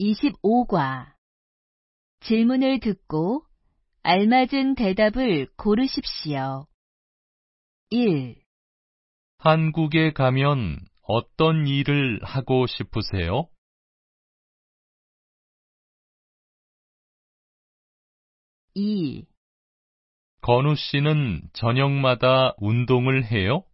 25과 질문을 듣고 알맞은 대답을 고르십시오. 1. 한국에 가면 어떤 일을 하고 싶으세요? 2. 건우 씨는 저녁마다 운동을 해요?